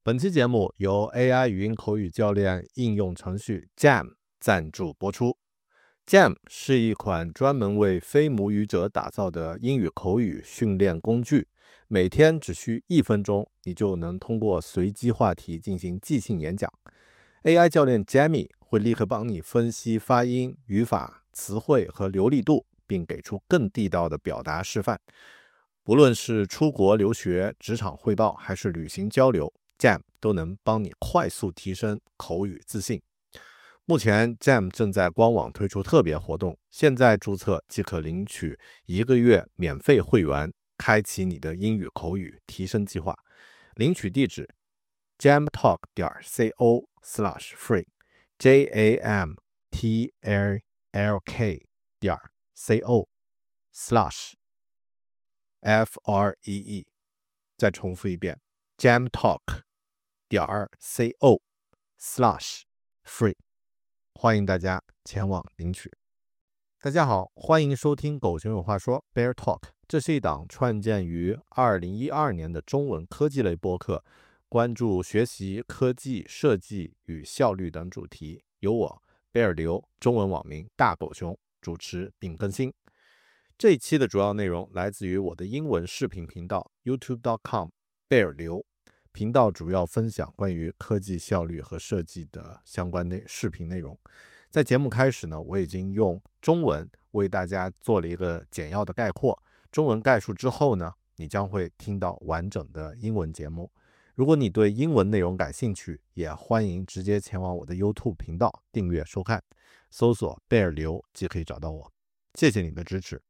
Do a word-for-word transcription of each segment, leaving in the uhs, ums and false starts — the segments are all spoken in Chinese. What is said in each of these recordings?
本期节目由 A I 语音口语教练应用程序 Jam 赞助播出。Jam 是一款专门为非母语者打造的英语口语训练工具，每天只需一分钟，你就能通过随机话题进行即兴演讲。A I 教练 Jamie 会立刻帮你分析发音、语法、词汇和流利度，并给出更地道的表达示范。不论是出国留学、职场汇报还是旅行交流， Jam 都能帮你快速提升口语自信。目前 Jam 正在官网推出特别活动，现在注册即可领取一个月免费会员，开启你的英语口语提升计划。领取地址 jamtalk 点 co slash free j a m t l k 点 co slash f r e e。 再重复一遍 jamtalk 点 co slash free， 欢迎大家前往领取。大家好，欢迎收听狗熊有话说 Bear Talk， 这是一档创建于二零一二年的中文科技类播客，关注学习、科技、设计与效率等主题，由我贝尔刘，中文网名大狗熊主持并更新。这一期的主要内容来自于我的英文视频频道 youtube dot com 贝尔刘，频道主要分享关于科技效率和设计的相关的视频内容。在节目开始呢，我已经用中文为大家做了一个简要的概括，中文概述之后呢，你将会听到完整的英文节目。如果你对英文内容感兴趣，也欢迎直接前往我的 YouTube 频道订阅收看，搜索贝尔刘即可以找到我。谢谢你的支持。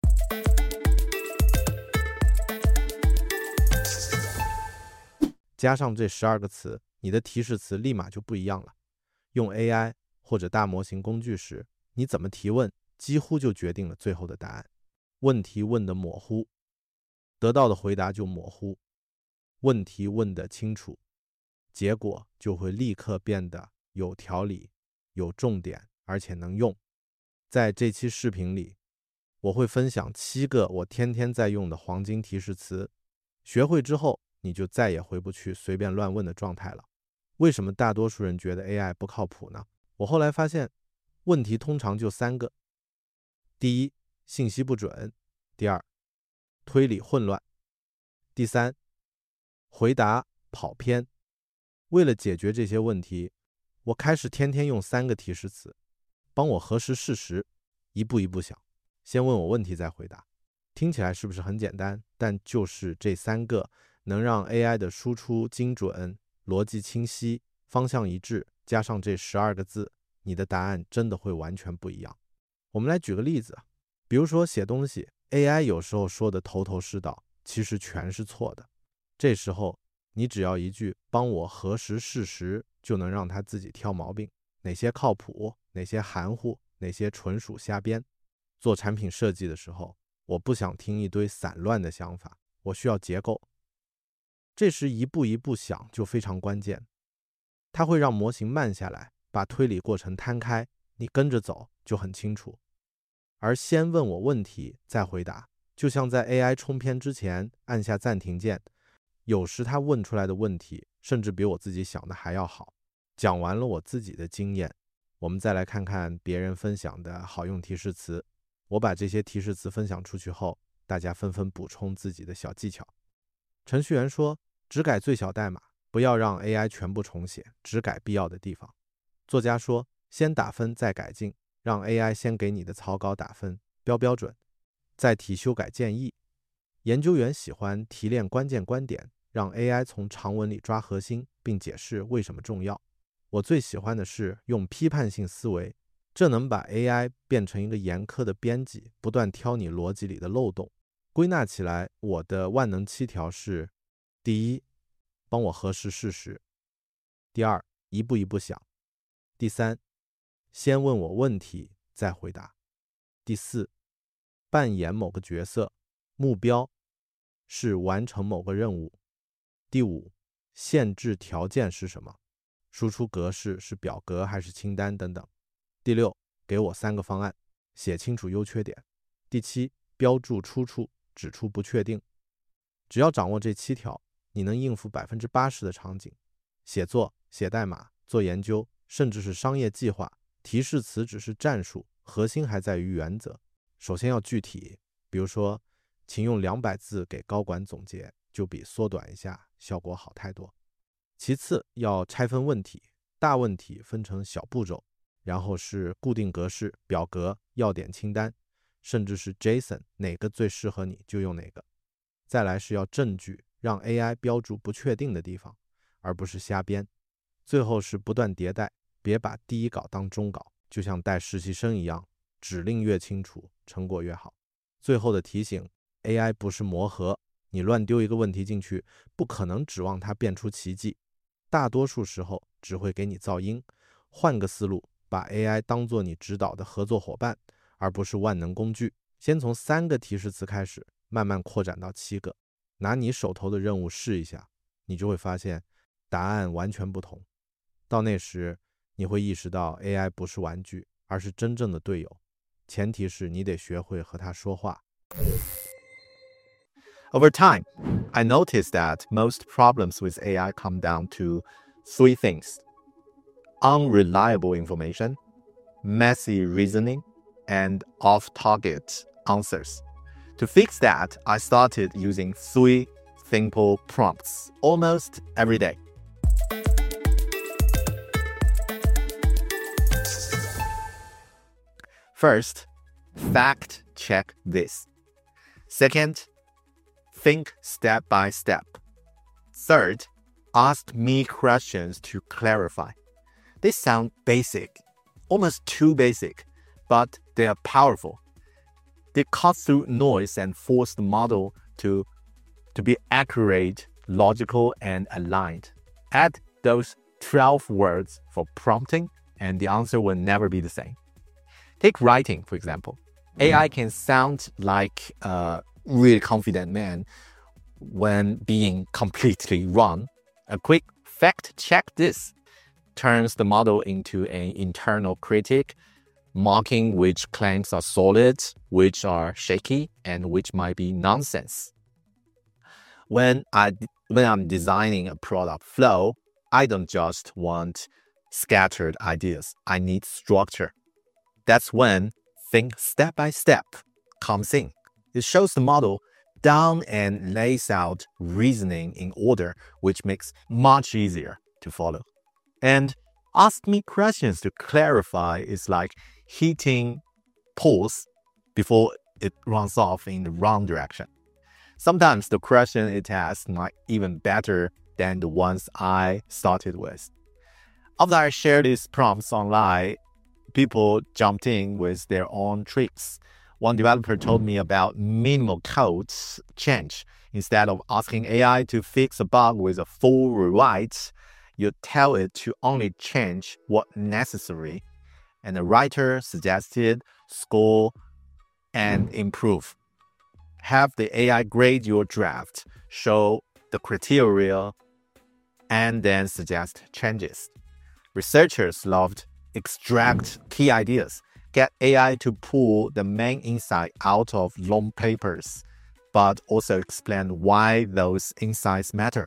加上这十二个词，你的提示词立马就不一样了。用 A I 或者大模型工具时，你怎么提问几乎就决定了最后的答案。问题问得模糊，得到的回答就模糊；问题问得清楚，结果就会立刻变得有条理、有重点，而且能用。在这期视频里，我会分享七个我天天在用的黄金提示词，学会之后你就再也回不去随便乱问的状态了。为什么大多数人觉得 A I 不靠谱呢？我后来发现，问题通常就三个：第一，信息不准；第二，推理混乱；第三，回答跑偏。为了解决这些问题，我开始天天用三个提示词，帮我核实事实，一步一步想，先问我问题再回答。听起来是不是很简单？但就是这三个能让 A I 的输出精准、逻辑清晰、方向一致，加上这十二个字，你的答案真的会完全不一样。我们来举个例子，比如说写东西， A I 有时候说的头头是道，其实全是错的。这时候你只要一句帮我核实事实，就能让他自己挑毛病，哪些靠谱，哪些含糊，哪些纯属瞎编。做产品设计的时候，我不想听一堆散乱的想法，我需要结构。这时一步一步想就非常关键，它会让模型慢下来，把推理过程摊开，你跟着走就很清楚。而先问我问题再回答，就像在 A I 冲篇之前按下暂停键，有时它问出来的问题甚至比我自己想的还要好。讲完了我自己的经验，我们再来看看别人分享的好用提示词。我把这些提示词分享出去后，大家纷纷补充自己的小技巧。程序员说，只改最小代码，不要让 A I 全部重写，只改必要的地方。作家说，先打分再改进，让 A I 先给你的草稿打分，标标准，再提修改建议。研究员喜欢提炼关键观点，让 A I 从长文里抓核心，并解释为什么重要。我最喜欢的是用批判性思维，这能把 A I 变成一个严苛的编辑，不断挑你逻辑里的漏洞。归纳起来，我的万能七条是：第一，帮我核实事实；第二，一步一步想；第三，先问我问题再回答；第四，扮演某个角色，目标是完成某个任务；第五，限制条件是什么，输出格式是表格还是清单等等；第六，给我三个方案，写清楚优缺点；第七，标注出处，指出不确定。只要掌握这七条， 你能应付 百分之八十 的场景。写作、写代码、做研究，甚至是商业计划，提示词只是战术，核心还在于原则。首先要具体，比如说，请用两百字给高管总结，就比缩短一下效果好太多。其次要拆分问题，大问题分成小步骤，然后是固定格式、表格、要点清单，甚至是 JSON， 哪个最适合你就用哪个。再来是要证据，让 A I 标注不确定的地方，而不是瞎编。最后是不断迭代，别把第一稿当终稿，就像带实习生一样，指令越清楚，成果越好。最后的提醒， A I 不是魔盒，你乱丢一个问题进去，不可能指望它变出奇迹，大多数时候只会给你噪音。换个思路，把 A I 当作你指导的合作伙伴，而不是万能工具。先从三个提示词开始，慢慢扩展到七个，拿你手头的任务试一下，你就会发现答案完全不同。到那时，你会意识到 A I 不是玩具，而是真正的队友，前提是你得学会和它说话。 Over time, I noticed that most problems with A I come down to three things: unreliable information, messy reasoning, and off-target answers. To fix that, I started using three simple prompts almost every day. First, fact check this. Second, think step by step. Third, ask me questions to clarify. They sound basic, almost too basic, but they are powerful. They cut through noise and force the model to, to be accurate, logical, and aligned. Add those twelve words for prompting, and the answer will never be the same. Take writing, for example. A I can sound like a really confident man when being completely wrong. A quick fact check this turns the model into an internal critic, mocking which claims are solid, which are shaky, and which might be nonsense. When, I, when I'm designing a product flow, I don't just want scattered ideas. I need structure. That's when think step by step comes in. It shows the model down and lays out reasoning in order, which makes much easier to follow. And ask me questions to clarify is like hitting pause before it runs off in the wrong direction. Sometimes the question it asks might even better than the ones I started with. After I shared these prompts online, people jumped in with their own tricks. One developer told me about minimal code change. Instead of asking A I to fix a bug with a full rewrite, you tell it to only change what's necessary. And the writer suggested score and improve. Have the A I grade your draft, show the criteria, and then suggest changes. Researchers loved extract key ideas, get A I to pull the main insight out of long papers, but also explain why those insights matter.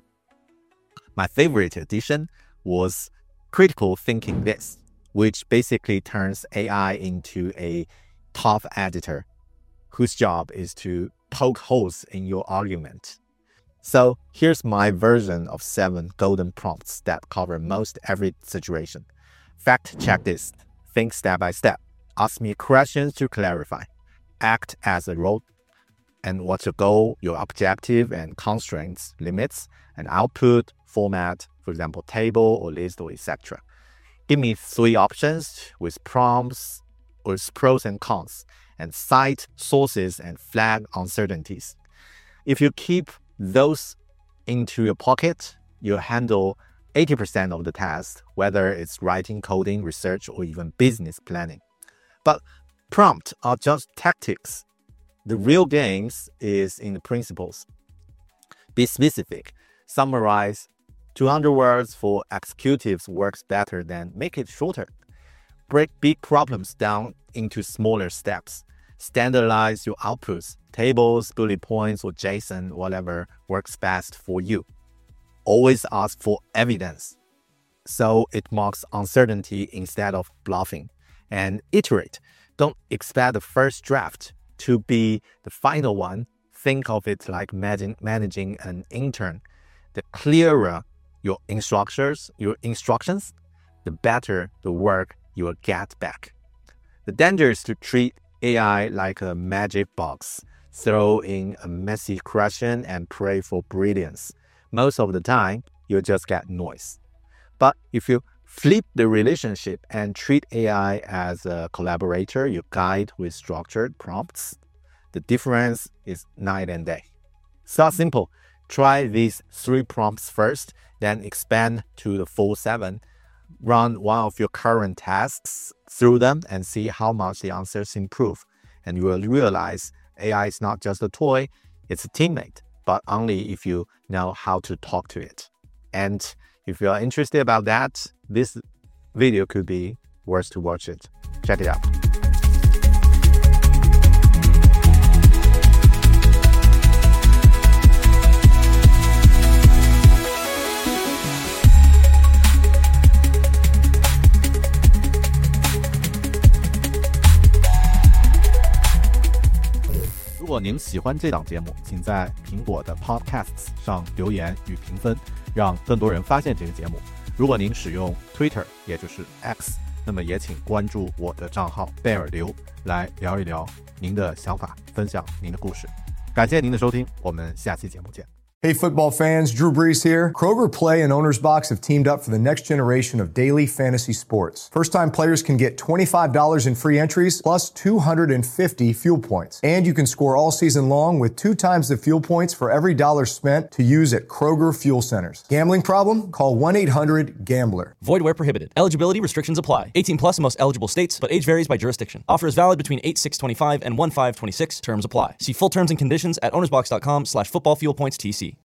My favorite addition was critical thinking this, which basically turns A I into a top editor whose job is to poke holes in your argument. So here's my version of seven golden prompts that cover most every situation. Fact check this. Think step by step. Ask me questions to clarify. Act as a role. And what's your goal, your objective and constraints, limits, and output, format, for example, table or list or et cetera. Give me three options with prompts, with pros and cons, and cite sources and flag uncertainties. If you keep those into your pocket, you'll handle eighty percent of the tasks, whether it's writing, coding, research, or even business planning. But prompts are just tactics. The real game is in the principles. Be specific. Summarize. two hundred words for executives works better than make it shorter. Break big problems down into smaller steps. Standardize your outputs. Tables, bullet points, or JSON, whatever works best for you. always ask for evidence. So it mocks uncertainty instead of bluffing. And iterate. Don't expect the first draft to be the final one. Think of it like managing, managing an intern. The clearer your instructions, your instructions, the better the work you will get back. The danger is to treat A I like a magic box. Throw in a messy question and pray for brilliance. Most of the time, you'll just get noise. But if you flip the relationship and treat A I as a collaborator you guide with structured prompts, the difference is night and day. Start simple. Try these three prompts first, then expand to the full seven. Run one of your current tasks through them and see how much the answers improve. And you will realize A I is not just a toy, it's a teammate, but only if you know how to talk to it. And if you are interested about that, this video could be worth to watch it. Check it out. 如果您喜欢这档节目，请在苹果的 Podcasts 上留言与评分，让更多人发现这个节目。如果您使用 Twitter， 也就是 X， 那么也请关注我的账号贝尔刘，来聊一聊您的想法，分享您的故事。感谢您的收听，我们下期节目见。 Hey, football fans, Drew Brees here. Kroger Play and Owner's Box have teamed up for the next generation of daily fantasy sports. First-time players can get twenty-five dollars in free entries plus two hundred fifty fuel points. And you can score all season long with two times the fuel points for every dollar spent to use at Kroger Fuel Centers. Gambling problem? Call one eight hundred gambler. Void where prohibited. Eligibility restrictions apply. eighteen plus in most eligible states, but age varies by jurisdiction. Offer is valid between eight six twenty-five and one five twenty-six. Terms apply. See full terms and conditions at ownersbox.com slash football fuel points TC.